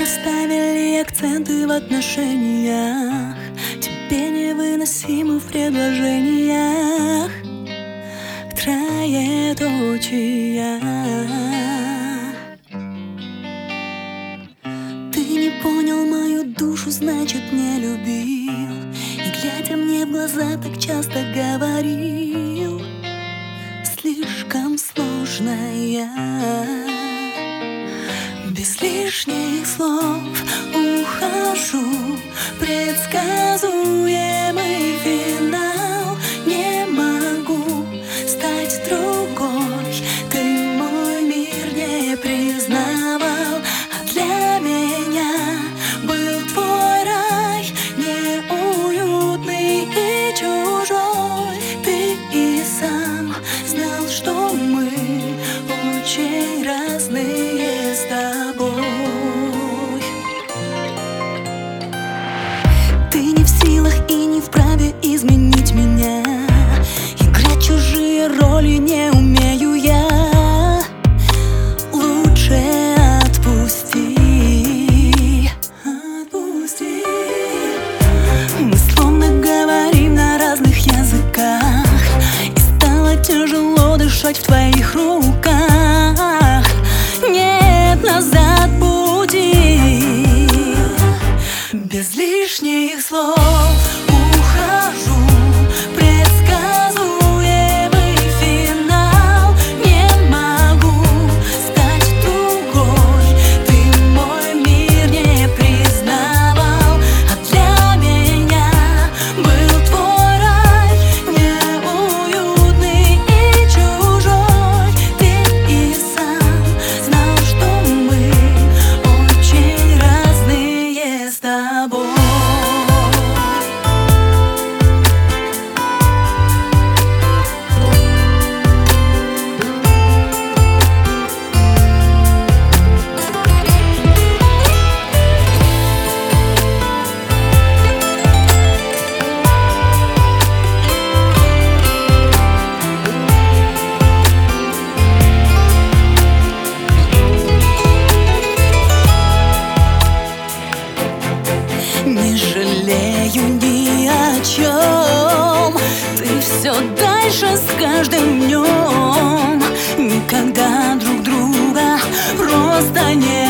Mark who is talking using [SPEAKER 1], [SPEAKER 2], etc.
[SPEAKER 1] расставили акценты в отношениях. Тебе невыносимо в предложениях троеточия. Ты не понял мою душу, значит не любил. И глядя мне в глаза, так часто говорил: слишком сложная. Без лишних слов ухожу, предсказуемый финал. Не могу стать другой, ты мой мир не признавал. А для меня был твой рай, неуютный и чужой. Ты и сам знал, что мы очень разные с тобой. Ты не в силах и не вправе изменить меня. Играть чужие роли не умею я. Лучше отпусти, отпусти. Мы словно говорим на разных языках, и стало тяжело дышать в твоих руках. Нет назад пути. Без лишних слов ухожу, предсказуемый финал. Не могу стать другой, ты мой мир не признавал. А для меня был твой рай, неуютный и чужой. Ты и сам знал, что мы очень разные с тобой. Не жалею ни о чем, ты все дальше с каждым днем. Никогда друг друга просто не